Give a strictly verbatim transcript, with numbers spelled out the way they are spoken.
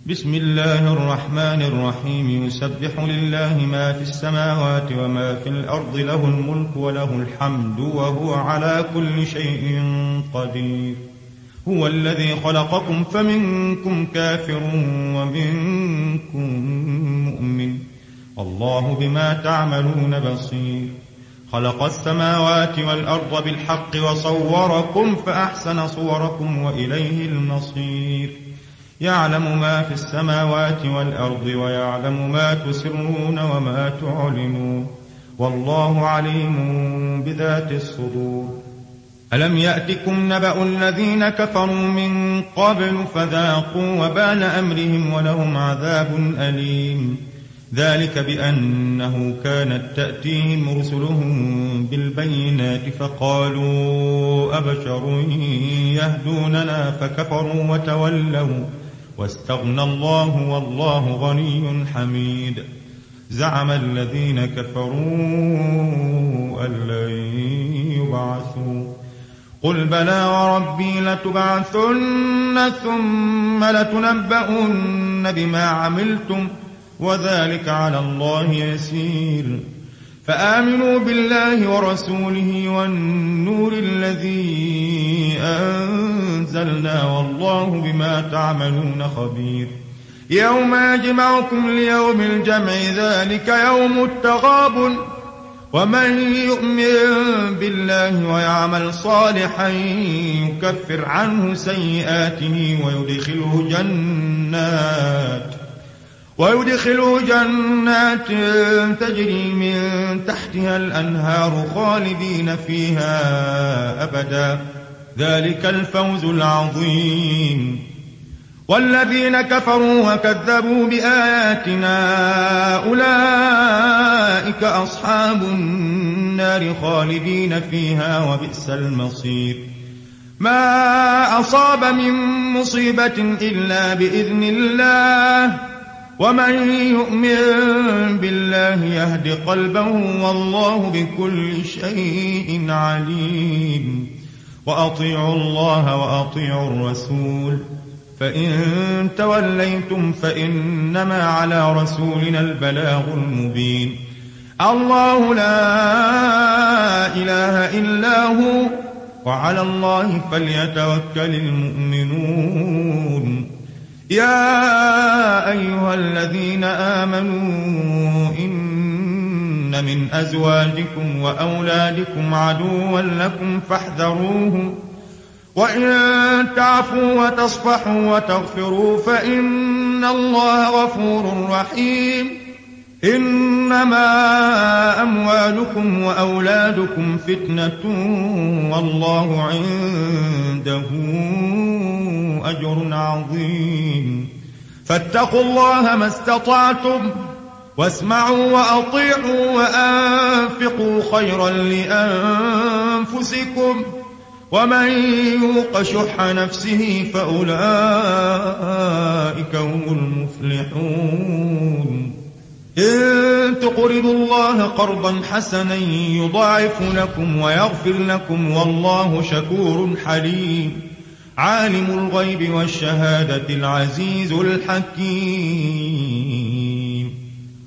بسم الله الرحمن الرحيم يسبح لله ما في السماوات وما في الأرض له الملك وله الحمد وهو على كل شيء قدير هو الذي خلقكم فمنكم كافر ومنكم مؤمن الله بما تعملون بصير خلق السماوات والأرض بالحق وصوركم فأحسن صوركم وإليه المصير يعلم ما في السماوات والأرض ويعلم ما تسرون وما تعلنون والله عليم بذات الصدور ألم يأتكم نبأ الذين كفروا من قبل فذاقوا وبال أمرهم ولهم عذاب أليم ذلك بأنه كانت تأتيهم رسلهم بالبينات فقالوا أبشر يهدوننا فكفروا وتولوا واستغنى الله والله غني حميد زعم الذين كفروا أن لن يبعثوا قل بلى وربي لتبعثن ثم لتنبؤن بما عملتم وذلك على الله يسير فآمنوا بالله ورسوله والنور الذي أنزلنا والله بما تعملون خبير يوم يجمعكم ليوم الجمع ذلك يوم التغابن ومن يؤمن بالله ويعمل صالحا يكفر عنه سيئاته ويدخله جنات ويدخله جنات تجري من تحتها الأنهار خالدين فيها أبدا ذلك الفوز العظيم والذين كفروا وكذبوا بآياتنا أولئك أصحاب النار خالدين فيها وبئس المصير ما أصاب من مصيبة إلا بإذن الله ومن يؤمن بالله يهد قلبه والله بكل شيء عليم وأطيعوا الله وأطيعوا الرسول فإن توليتم فإنما على رسولنا البلاغ المبين الله لا إله إلا هو وعلى الله فليتوكل المؤمنون يا أيها الذين آمنوا إن من أزواجكم وأولادكم عدوا لكم فاحذروهم وإن تعفوا وتصفحوا وتغفروا فإن الله غفور رحيم إنما أموالكم وأولادكم فتنة والله عنده أجر عظيم فاتقوا الله ما استطعتم واسمعوا وأطيعوا وأنفقوا خيرا لأنفسكم ومن يوق شح نفسه فأولئك هم المفلحون إن تقرضوا الله قرضا حسنا يضاعف لكم ويغفر لكم والله شكور حليم عالم الغيب والشهادة العزيز الحكيم